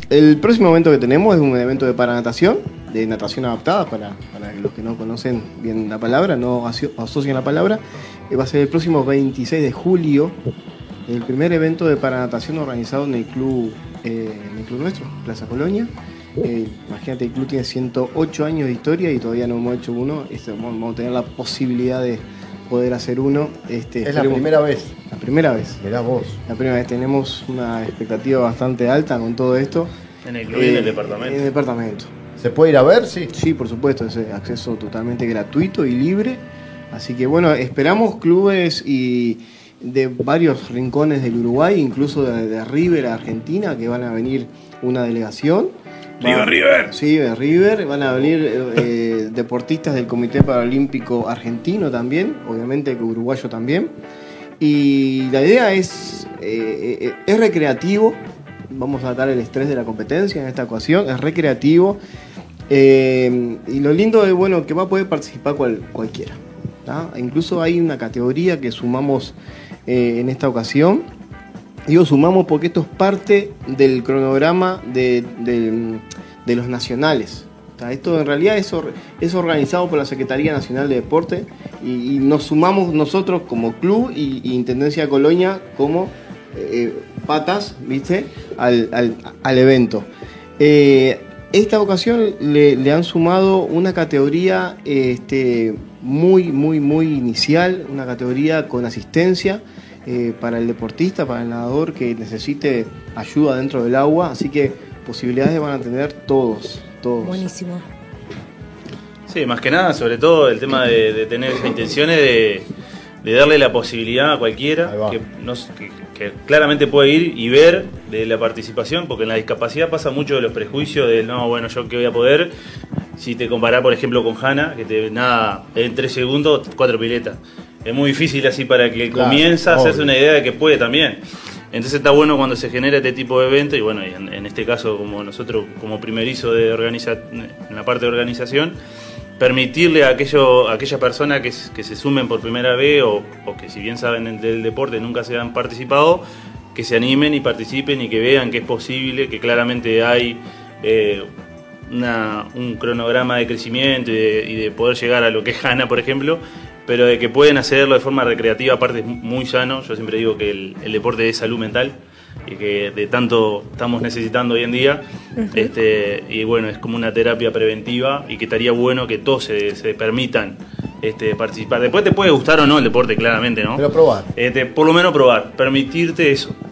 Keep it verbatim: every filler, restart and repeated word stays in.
el próximo evento que tenemos es un evento de paranatación, de natación adaptada, para, para los que no conocen bien la palabra, no aso- asocian la palabra. Eh, va a ser el próximo veintiséis de julio, el primer evento de paranatación organizado en el club, eh, en el club nuestro, Plaza Colonia. Eh, imagínate, el club tiene ciento ocho años de historia y todavía no hemos hecho uno. Este, vamos a tener la posibilidad de poder hacer uno. Este, es la esperemos- primera vez. La primera vez. Mirá vos. La primera vez. Tenemos una expectativa bastante alta con todo esto. En el club y en el departamento. En el departamento. ¿Se puede ir a ver? Sí. Sí, por supuesto, es acceso totalmente gratuito y libre. Así que bueno, esperamos clubes y de varios rincones del Uruguay, incluso de, de River, Argentina, que van a venir una delegación. ¡Viva Va- River! Sí, de River. Van a venir eh, deportistas del Comité Paralímpico Argentino también, obviamente que uruguayo también. Y la idea es, eh, eh, es recreativo. Vamos a dar el estrés de la competencia en esta ocasión, es recreativo. Eh, y lo lindo es bueno que va a poder participar cual, cualquiera. ¿tá? Incluso hay una categoría que sumamos eh, en esta ocasión. Digo sumamos porque esto es parte del cronograma de, de, de los nacionales. ¿tá? Esto en realidad es, or, es organizado por la Secretaría Nacional de Deporte y, y nos sumamos nosotros como club y, y Intendencia de Colonia como eh, patas, ¿viste? Al, al, al evento. Eh, esta ocasión le, le han sumado una categoría este, muy, muy, muy inicial, una categoría con asistencia eh, para el deportista, para el nadador que necesite ayuda dentro del agua, así que posibilidades van a tener todos, todos. Buenísimo. Sí, más que nada, sobre todo el tema de, de tener esas intenciones de, de darle la posibilidad a cualquiera que, no, que, que claramente puede ir y ver de la participación, porque en la discapacidad pasa mucho de los prejuicios de no, bueno, yo que voy a poder, si te comparás por ejemplo con Hanna, que te nada en tres segundos, cuatro piletas. Es muy difícil así para que Claro, comienza a hacerse obvio. una idea de que puede también. Entonces está bueno cuando se genera este tipo de evento y bueno, y en, en este caso como nosotros como primerizo de organiza, en la parte de organización, permitirle a, aquello, a aquellas personas que, que se sumen por primera vez o, o que si bien saben del deporte nunca se han participado, que se animen y participen y que vean que es posible, que claramente hay eh, una, un cronograma de crecimiento y de, y de poder llegar a lo que es Hanna, por ejemplo, pero de que pueden hacerlo de forma recreativa, aparte es muy sano. Yo siempre digo que el, el deporte es salud mental y que de tanto estamos necesitando hoy en día. Uh-huh. este, y bueno, es como una terapia preventiva y que estaría bueno que todos se, se permitan este, participar. Después te puede gustar o no el deporte, claramente, ¿no? Pero probar. Este, por lo menos probar, permitirte eso,